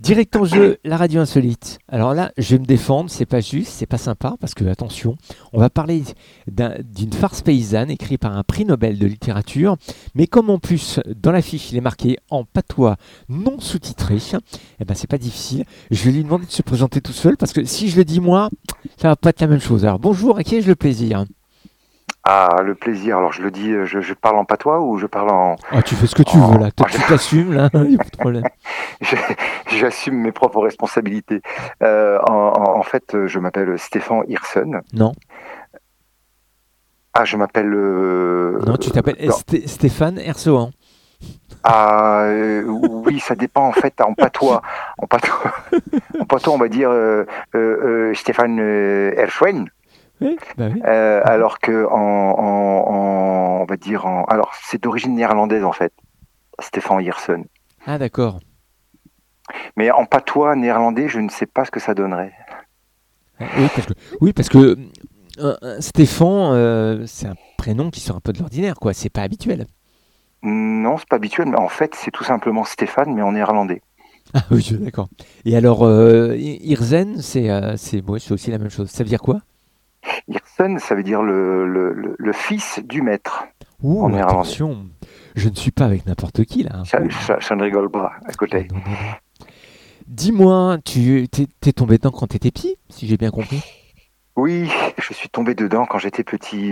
Direct en jeu, la radio insolite. Alors là, je vais me défendre, c'est pas juste, c'est pas sympa, parce que, attention, on va parler d'une farce paysanne écrite par un prix Nobel de littérature, mais comme en plus, dans l'affiche, il est marqué en patois non sous-titré, eh ben c'est pas difficile. Je vais lui demander de se présenter tout seul, parce que si je le dis moi, ça va pas être la même chose. Alors bonjour, à qui ai-je le plaisir? Ah, le plaisir. Alors, je le dis, je parle en patois ou je parle Ah, tu fais ce que tu veux en- là, toi tu t'assumes là, il n'y a pas de problème. je- j'assume mes propres responsabilités. En fait, je m'appelle Stéphane Hirson. Non, Ah, je m'appelle. non, tu t'appelles Non. Stéphane Ersohan. Ah, oui, ça dépend en fait en patois. En patois, en patois, on va dire Stéphane Hirson. Oui, bah oui. Alors que on va dire alors c'est d'origine néerlandaise en fait, Stéphane Hirson. Ah d'accord. Mais en patois néerlandais, je ne sais pas ce que ça donnerait. Oui, parce que Stéphane, c'est un prénom qui sort un peu de l'ordinaire, quoi. C'est pas habituel. Non, c'est pas habituel, mais en fait, c'est tout simplement Stéphane, mais en néerlandais. Ah oui, d'accord. Et alors, Irzen, ouais, c'est aussi la même chose. Ça veut dire quoi? Hirson, ça veut dire le fils du maître en Ouh, néerlandais. attention, je ne suis pas avec n'importe qui là. Ouh là. Ça ne rigole pas, Ah écoutez. non, non, non. Dis-moi, t'es tombé dedans quand t'étais petit, si j'ai bien compris? Oui, je suis tombé dedans quand j'étais petit.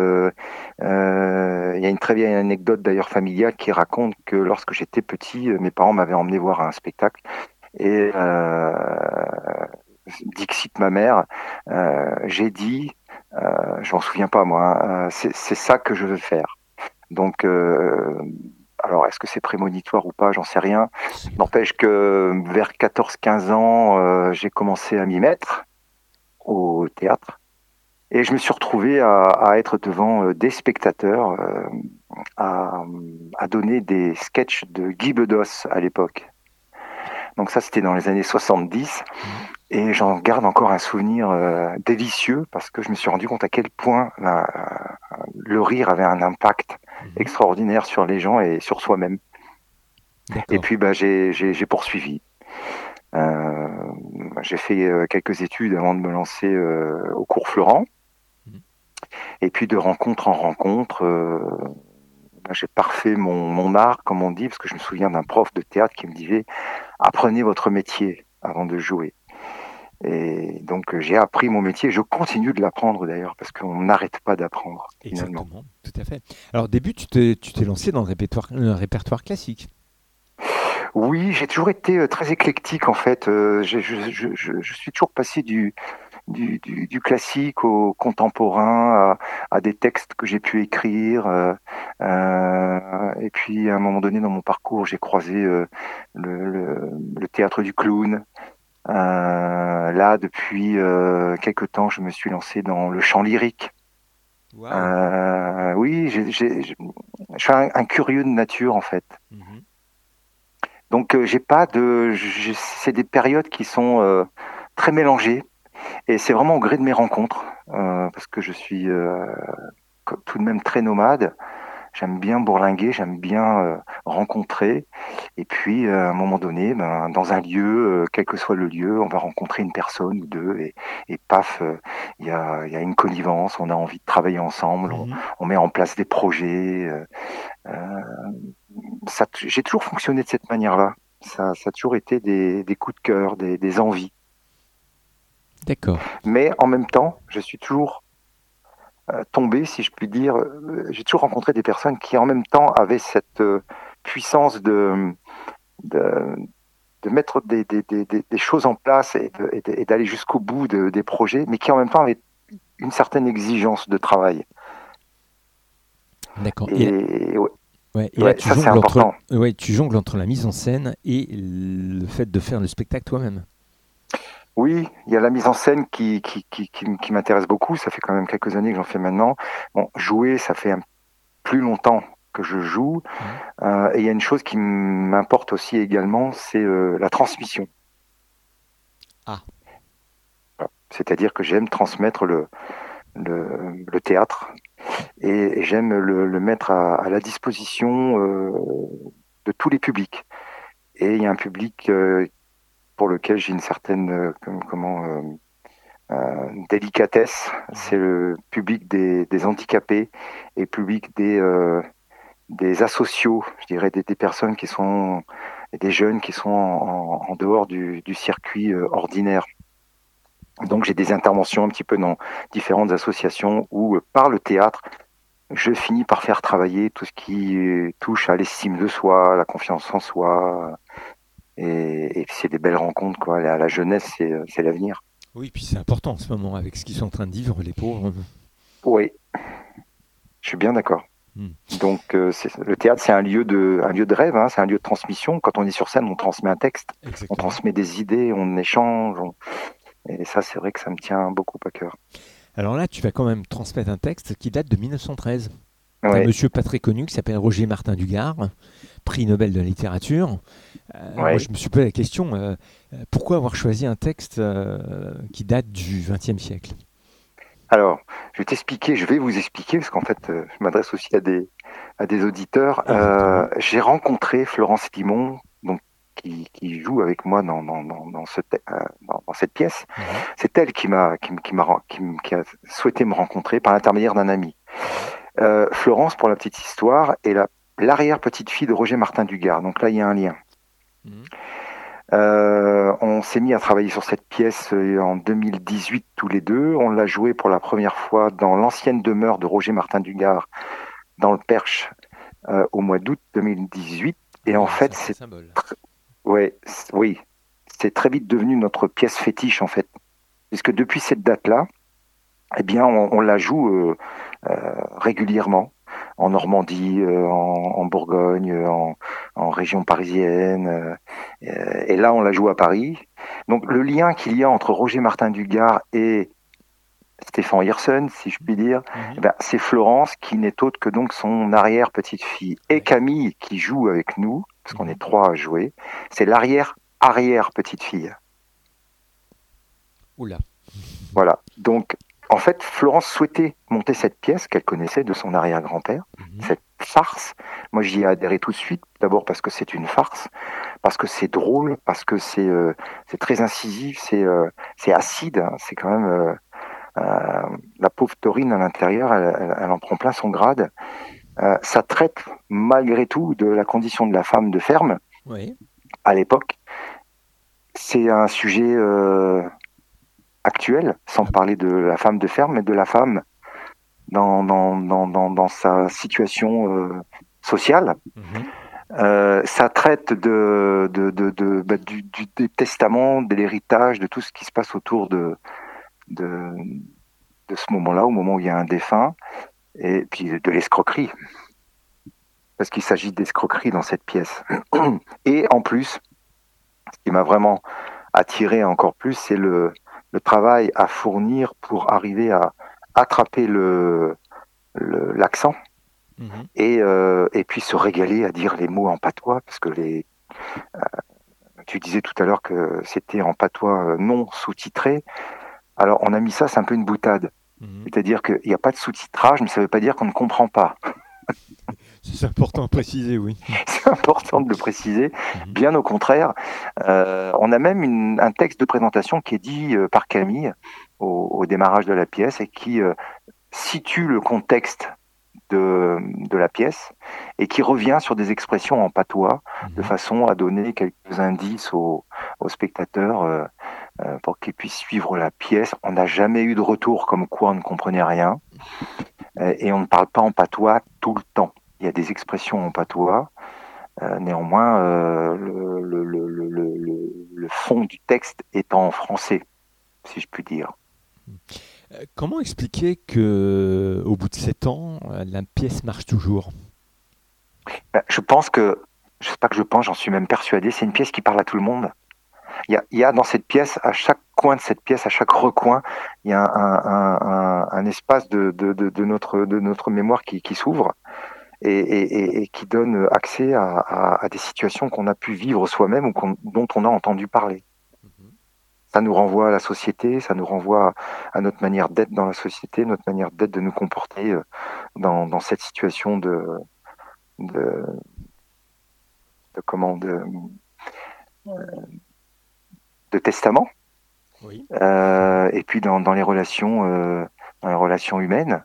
Il y a une très vieille anecdote d'ailleurs familiale qui raconte que lorsque j'étais petit, mes parents m'avaient emmené voir un spectacle et dixit ma mère, j'ai dit, je m'en souviens pas moi, hein, c'est ça que je veux faire. Donc, alors est-ce que c'est prémonitoire ou pas, j'en sais rien. N'empêche que vers 14-15 ans, j'ai commencé à m'y mettre au théâtre. Et je me suis retrouvé à être devant des spectateurs, à, à donner des sketchs de Guy Bedos à l'époque. Donc ça, c'était dans les années 70. Mhm. Et j'en garde encore un souvenir délicieux parce que je me suis rendu compte à quel point le rire avait un impact Mhm. extraordinaire sur les gens et sur soi-même. Et D'accord. puis bah, j'ai poursuivi. Euh, j'ai fait quelques études avant de me lancer au cours Florent. Mhm. Et puis de rencontre en rencontre, bah, j'ai parfait mon art, comme on dit, parce que je me souviens d'un prof de théâtre qui me disait apprenez votre métier avant de jouer. Et donc j'ai appris mon métier, je continue de l'apprendre d'ailleurs, parce qu'on n'arrête pas d'apprendre finalement. Exactement, tout à fait. Alors, au début, tu t'es lancé dans le répertoire classique. Oui, j'ai toujours été très éclectique en fait. Je suis toujours passé du classique au contemporain, à des textes que j'ai pu écrire. Et puis à un moment donné dans mon parcours, j'ai croisé le théâtre du clown. Là, depuis quelque temps, je me suis lancé dans le chant lyrique. Waouh. Oui, je suis un curieux de nature en fait. Mhm. Donc j'ai pas de, c'est des périodes qui sont très mélangées et c'est vraiment au gré de mes rencontres parce que je suis tout de même très nomade. J'aime bien bourlinguer, j'aime bien rencontrer. Et puis, à un moment donné, ben, dans un lieu, quel que soit le lieu, on va rencontrer une personne ou deux, et paf, il y a une connivence, on a envie de travailler ensemble, Mhm. on met en place des projets. Euh, j'ai toujours fonctionné de cette manière-là. Ça a toujours été des coups de cœur, des envies. D'accord. Mais en même temps, je suis toujours tombé, si je puis dire, j'ai toujours rencontré des personnes qui en même temps avaient cette puissance de, de mettre des choses en place et d'aller jusqu'au bout des projets, mais qui en même temps avaient une certaine exigence de travail. D'accord. Et ouais, Et là, ouais, ça c'est important. tu jongles entre la mise en scène et le fait de faire le spectacle toi-même. Oui, il y a la mise en scène qui m'intéresse beaucoup. Ça fait quand même quelques années que j'en fais maintenant. Bon, jouer, ça fait plus longtemps que je joue. Mhm. Et il y a une chose qui m'importe aussi également, c'est la transmission. Ah, C'est-à-dire que j'aime transmettre le théâtre et j'aime le mettre à la disposition de tous les publics. Et il y a un public pour lequel j'ai une certaine délicatesse. C'est le public des handicapés et le public des asociaux, je dirais des personnes qui sont des jeunes qui sont en dehors du circuit ordinaire. Donc j'ai des interventions un petit peu dans différentes associations où par le théâtre, je finis par faire travailler tout ce qui touche à l'estime de soi, à la confiance en soi. Et c'est des belles rencontres, quoi. La jeunesse, c'est l'avenir. Oui, puis c'est important en ce moment avec ce qu'ils sont en train de vivre, les pauvres. Oui, je suis bien d'accord. Hmm. Donc le théâtre, c'est un lieu de rêve, hein, c'est un lieu de transmission. Quand on est sur scène, on transmet un texte, on Exactement. transmet des idées, on échange. Et ça, c'est vrai que ça me tient beaucoup à cœur. Alors là, tu vas quand même transmettre un texte qui date de 1913. Un Ouais, monsieur pas très connu qui s'appelle Roger Martin Dugard, prix Nobel de littérature. Moi, ouais. je me suis posé la question, pourquoi avoir choisi un texte qui date du XXe siècle? Alors, je vais vous expliquer, parce qu'en fait, je m'adresse aussi à des auditeurs. Exactement. J'ai rencontré Florence Limon, donc, qui joue avec moi dans cette pièce. Mhm. C'est elle qui a souhaité me rencontrer par l'intermédiaire d'un ami. Mhm. Florence, pour la petite histoire, est l'arrière-petite-fille de Roger Martin Dugard. Donc là, il y a un lien. Mhm. On s'est mis à travailler sur cette pièce en 2018 tous les deux. On l'a jouée pour la première fois dans l'ancienne demeure de Roger Martin Dugard dans le Perche au mois d'août 2018. Ah Et en oui, un fait, sacré symbole. oui, c'est très vite devenu notre pièce fétiche en fait, puisque depuis cette date-là, eh bien, on la joue régulièrement en Normandie, en Bourgogne, en région parisienne. Et là, on la joue à Paris. Donc, le lien qu'il y a entre Roger Martin Dugard et Stéphane Hirson, si je puis dire, eh Mhm. ben, c'est Florence qui n'est autre que donc son arrière-petite-fille. Et Ouais. Camille, qui joue avec nous, parce qu'on Mhm. est trois à jouer, c'est l'arrière-arrière-petite-fille. Oula. Voilà. Donc, en fait, Florence souhaitait monter cette pièce qu'elle connaissait de son arrière-grand-père, Mhm. cette farce. Moi, j'y ai adhéré tout de suite. D'abord parce que c'est une farce, parce que c'est drôle, parce que c'est très incisif, c'est acide. Hein. C'est quand même la pauvre Taurine à l'intérieur, elle en prend plein son grade. Ça traite malgré tout de la condition de la femme de ferme Oui. à l'époque. C'est un sujet actuel, sans Ah bon. parler de la femme de ferme, mais de la femme dans sa situation sociale. Mhm. Ça traite des testaments, de l'héritage, de tout ce qui se passe autour de, de ce moment-là, au moment où il y a un défunt, et puis de l'escroquerie, parce qu'il s'agit d'escroquerie dans cette pièce. Et en plus, ce qui m'a vraiment attiré encore plus, c'est le travail à fournir pour arriver à attraper l'accent Mhm. et puis se régaler à dire les mots en patois, parce que tu disais tout à l'heure que c'était en patois non sous-titré. Alors on a mis ça, c'est un peu une boutade. Mhm. C'est-à-dire qu'il n'y a pas de sous-titrage, mais ça ne veut pas dire qu'on ne comprend pas. C'est important à préciser, oui. C'est important de le préciser. Mhm. Bien au contraire, on a même un texte de présentation qui est dit par Camille au démarrage de la pièce et qui situe le contexte de la pièce et qui revient sur des expressions en patois de Mhm. façon à donner quelques indices aux spectateurs pour qu'ils puissent suivre la pièce. On n'a jamais eu de retour comme quoi on ne comprenait rien et on ne parle pas en patois tout le temps. Il y a des expressions en patois. Néanmoins, le fond du texte est en français, si je puis dire. Comment expliquer que, au bout de 7 ans, la pièce marche toujours? Je pense que, je sais pas que je pense, j'en suis même persuadé, c'est une pièce qui parle à tout le monde. Il y a dans cette pièce, à chaque coin de cette pièce, à chaque recoin, il y a un espace de notre mémoire qui s'ouvre et qui donne accès à des situations qu'on a pu vivre soi-même ou dont on a entendu parler. Mhm. Ça nous renvoie à la société, ça nous renvoie à notre manière d'être dans la société, notre manière d'être, de nous comporter dans cette situation de comment de testament, Oui. et puis dans les relations humaines,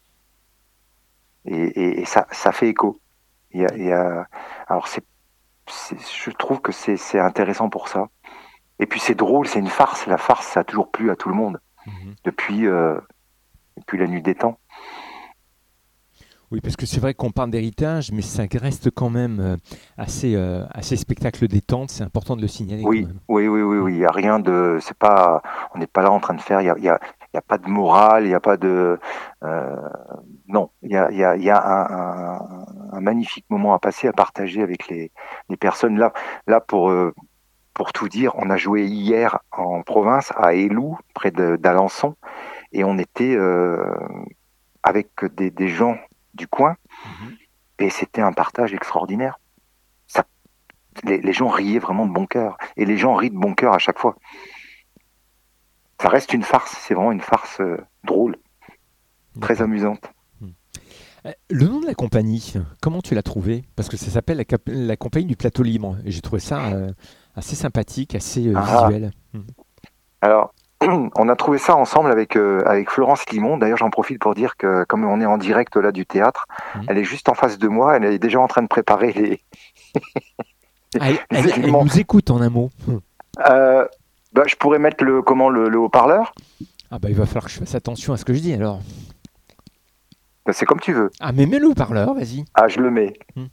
et ça fait écho. Alors je trouve que c'est intéressant pour ça. Et puis c'est drôle, c'est une farce. La farce, ça a toujours plu à tout le monde Mhm. depuis la nuit des temps. Oui, parce que c'est vrai qu'on parle d'héritage, mais ça reste quand même assez spectacle détente. C'est important de le signaler quand Oui, même. oui, oui, oui, Mm. oui. Il y a rien de, c'est pas, on n'est pas là en train de faire. Il y a pas de morale. Il y a pas de, euh, non. Il y a un magnifique moment à passer, à partager avec les personnes là pour tout dire. On a joué hier en province à Élou, près d'Alençon, et on était avec des gens du coin, Mhm. et c'était un partage extraordinaire. Ça, les gens riaient vraiment de bon cœur, et les gens rient de bon cœur à chaque fois. Ça reste une farce, c'est vraiment une farce drôle, très D'accord. amusante. Mm. Le nom de la compagnie, comment tu l'as trouvé? Parce que ça s'appelle la compagnie du plateau libre. Et j'ai trouvé ça assez sympathique, assez Ah, visuel. Mm. alors, on a trouvé ça ensemble avec Florence Limon. D'ailleurs, j'en profite pour dire que comme on est en direct là du théâtre, Mm. elle est juste en face de moi, elle est déjà en train de préparer Ah, les elle éléments. nous écoute en un mot. Mm. Euh, je pourrais mettre le haut-parleur. Ah bah il va falloir que je fasse attention à ce que je dis alors. C'est comme tu veux. Ah mais mets le haut-parleur, vas-y. Ah, je le mets. Mm.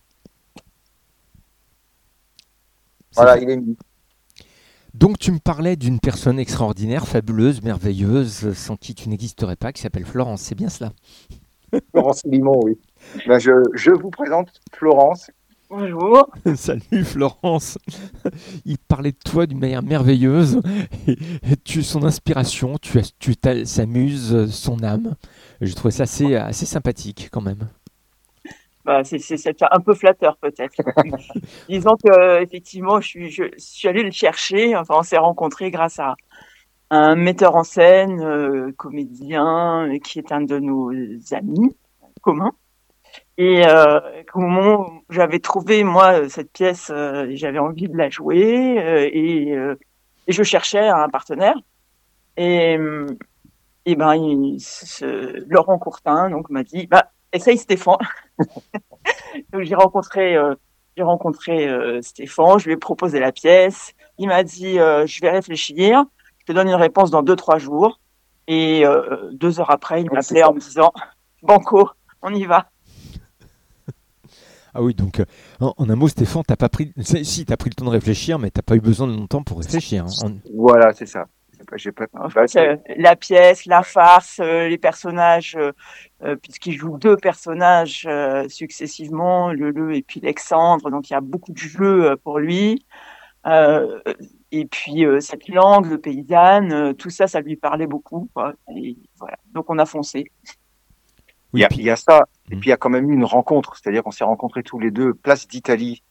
C'est Voilà, fait. il est mis. Donc tu me parlais d'une personne extraordinaire, fabuleuse, merveilleuse, sans qui tu n'existerais pas, qui s'appelle Florence, c'est bien cela? Florence Limon, oui. Je vous présente Florence. Bonjour. Salut Florence. Il parlait de toi d'une manière merveilleuse et tu es son inspiration, s'amuses son âme. J'ai trouvé ça assez sympathique quand même. Bah, c'est un peu flatteur peut-être. Disons que effectivement, je suis allée le chercher. Enfin, on s'est rencontrés grâce à un metteur en scène, comédien, qui est un de nos amis communs. Et au moment où j'avais trouvé moi cette pièce, j'avais envie de la jouer, et je cherchais un partenaire. Et, et ben, Laurent Courtin donc m'a dit, bah essaye Stéphane. Donc j'ai rencontré Stéphane, je lui ai proposé la pièce. Il m'a dit je vais réfléchir, je te donne une réponse dans 2-3 jours. Et 2 heures après, il m'appelait en me disant Banco, on y va. Ah oui, donc en un mot, Stéphane, t'as pas pris, si t'as pris le temps de réfléchir, mais t'as pas eu besoin de longtemps pour réfléchir. Hein. Voilà, c'est ça. J'ai pas. En fait, la pièce, la farce, les personnages, puisqu'il joue 2 personnages successivement, Leleu et puis Alexandre, donc il y a beaucoup de jeux pour lui. Euh, et puis cette langue de paysanne, tout ça, ça lui parlait beaucoup, quoi. Et voilà. Donc on a foncé. Oui, Il y a ça, et Hmm. puis il y a quand même eu une rencontre, c'est-à-dire qu'on s'est rencontrés tous les deux, place d'Italie,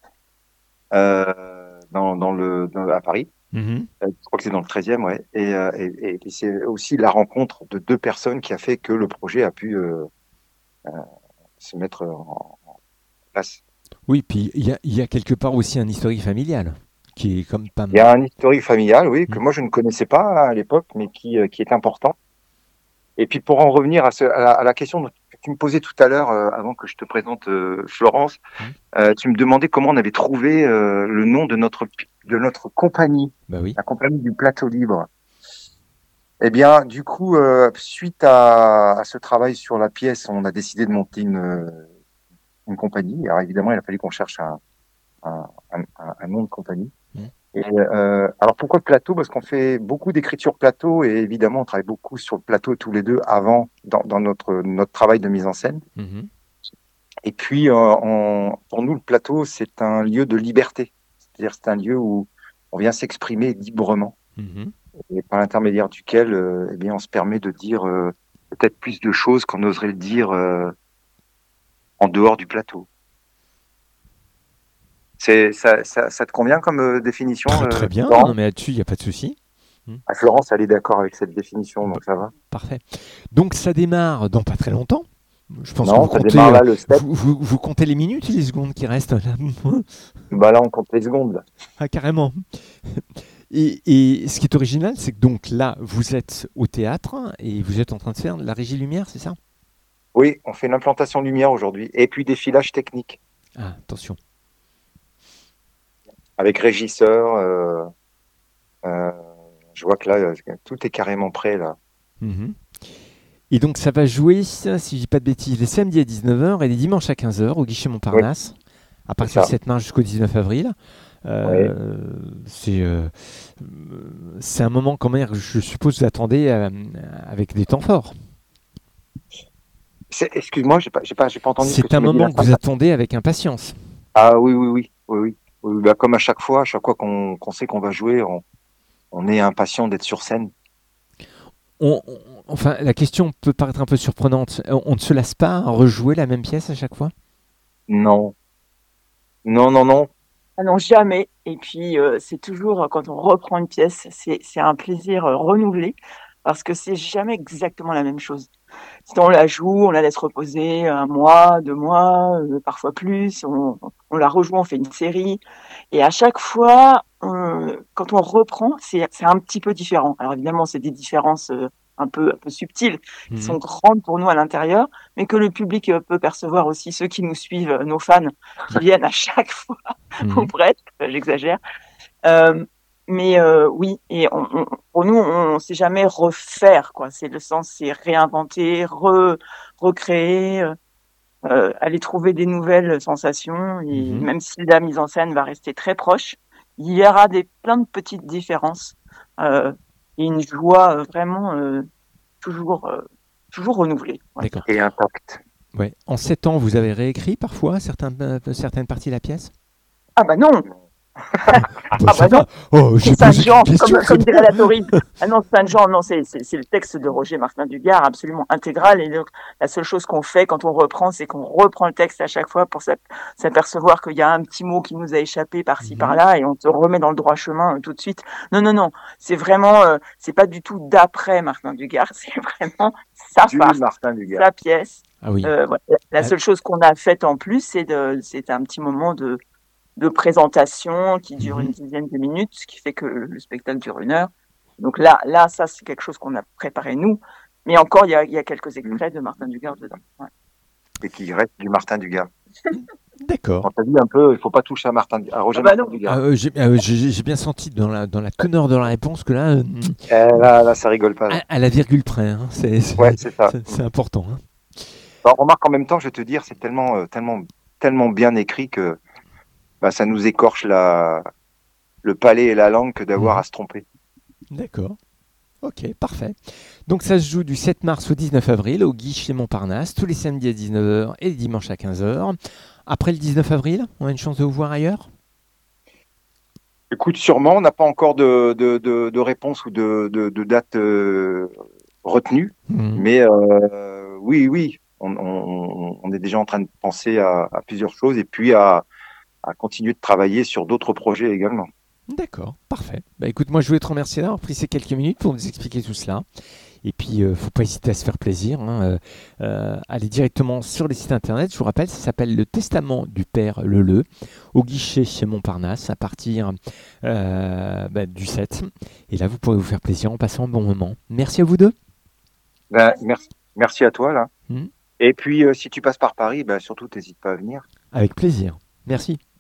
à Paris. Mhm. Je crois que c'est dans le 13e, ouais. Et c'est aussi la rencontre de 2 personnes qui a fait que le projet a pu se mettre en place. Oui, puis il y a quelque part aussi un historique familial qui est comme pas. Il y a un historique familial, oui, que Hmm. moi je ne connaissais pas à l'époque, mais qui est important. Et puis pour en revenir à la question que tu me posais tout à l'heure, avant que je te présente Florence, Hmm. tu me demandais comment on avait trouvé le nom de notre compagnie, Bah oui. la compagnie du plateau libre. Eh bien, du coup, suite à ce travail sur la pièce, on a décidé de monter une compagnie. Alors évidemment, il a fallu qu'on cherche un nom de compagnie. Hmm. Et alors pourquoi le plateau? Parce qu'on fait beaucoup d'écriture plateau, et évidemment on travaille beaucoup sur le plateau tous les deux avant dans notre travail de mise en scène. Mhm. Et puis pour nous le plateau c'est un lieu de liberté, c'est-à-dire c'est un lieu où on vient s'exprimer librement, Mhm. et par l'intermédiaire duquel eh bien on se permet de dire peut-être plus de choses qu'on oserait le dire en dehors du plateau. Ça te convient comme définition, Très bien. Non, Florence? mais là-dessus, il n'y a pas de souci. Hmm. Ah, Florence, elle est d'accord avec cette définition, Bah, donc ça va. parfait. Donc ça démarre dans pas très longtemps. Je pense que Non, ça démarre là, le step. vous comptez les minutes et les secondes qui restent là. Bah là, on compte les secondes, là. Ah, carrément. Et ce qui est original, c'est que donc là, vous êtes au théâtre et vous êtes en train de faire de la régie lumière, c'est ça? Oui, on fait une implantation lumière aujourd'hui et puis des filages techniques Ah, attention. avec régisseur. Je vois que là, tout est carrément prêt là. Mhm. Et donc ça va jouer, si je dis pas de bêtises, les samedis à 19h et les dimanches à 15h au guichet Montparnasse, à partir du 7 mars jusqu'au 19 avril. Euh, c'est c'est un moment quand même, je suppose, vous attendez avec des temps forts. Excuse-moi, j'ai pas entendu ce que C'est tu un m'as dit là. moment que vous attendez avec impatience. Ah oui. Bah, comme à chaque fois qu'on sait qu'on va jouer, on est impatient d'être sur scène. Enfin, la question peut paraître un peu surprenante. On ne se lasse pas à rejouer la même pièce à chaque fois? Non, non. Ah non, jamais. Et puis, c'est toujours, quand on reprend une pièce, c'est un plaisir renouvelé parce que c'est jamais exactement la même chose. Si on la joue, on la laisse reposer 1 mois, 2 mois, parfois plus, on la rejoue, on fait une série. Et à chaque fois, quand on reprend, c'est un petit peu différent. Alors évidemment, c'est des différences un peu subtiles, qui sont grandes pour nous à l'intérieur, mais que le public peut percevoir aussi, ceux qui nous suivent, nos fans, qui viennent à chaque fois, ou presque, j'exagère. Mais oui, et pour nous, on sait jamais refaire, quoi. C'est le sens, c'est réinventer, recréer, aller trouver des nouvelles sensations. Et même si la mise en scène va rester très proche, il y aura plein de petites différences et une joie vraiment toujours renouvelée. Ouais. D'accord. Et impact. Ouais. En 7 ans, vous avez réécrit parfois certaines parties de la pièce? Ah bah non, Ça non. va. Oh, j'ai C'est posé Saint-Jean, une question, comme c'est dirait bon. la Taurine. Ah non, Saint-Jean, non, c'est le texte de Roger Martin Dugard, absolument intégral. Et donc, la seule chose qu'on fait quand on reprend, c'est qu'on reprend le texte à chaque fois pour s'apercevoir qu'il y a un petit mot qui nous a échappé par-ci, par-là, et on se remet dans le droit chemin tout de suite. Non. C'est vraiment, c'est pas du tout d'après Martin Dugard, c'est vraiment sa part, Martin Dugard. sa pièce. Ah oui. Voilà. La seule chose qu'on a faite en plus, c'est un petit moment de présentation qui dure une dizaine de minutes, ce qui fait que le spectacle dure 1 heure. Donc là, ça, c'est quelque chose qu'on a préparé nous. Mais encore, il y a quelques extraits de Martin Dugard dedans. Ouais. Et qui reste du Martin Dugard. D'accord. On t'a dit un peu, il faut pas toucher à Roger Martin Dugard. J'ai bien senti dans la teneur de la réponse que là, Là, ça rigole pas. à la virgule près, hein, c'est ça. c'est important. Hein. Alors, remarque, en même temps, je vais te dire, c'est tellement bien écrit que ça nous écorche le palais et la langue que d'avoir à se tromper. D'accord. Ok, parfait. Donc ça se joue du 7 mars au 19 avril au guichet Montparnasse, tous les samedis à 19h et les dimanches à 15h. Après le 19 avril, on a une chance de vous voir ailleurs? Écoute, sûrement, on n'a pas encore de réponse ou de date retenue, mais oui, on est déjà en train de penser à plusieurs choses et puis à continuer de travailler sur d'autres projets également. D'accord, parfait. Écoute, moi je voulais te remercier d'avoir pris ces quelques minutes pour nous expliquer tout cela. Et puis, faut pas hésiter à se faire plaisir. Allez directement sur les sites internet. Je vous rappelle, ça s'appelle Le Testament du Père Leleu, au guichet chez Montparnasse, à partir du 7. Et là, vous pourrez vous faire plaisir en passant un bon moment. Merci à vous deux. Merci à toi là. Et puis, si tu passes par Paris, surtout, n'hésite pas à venir. Avec plaisir. Merci.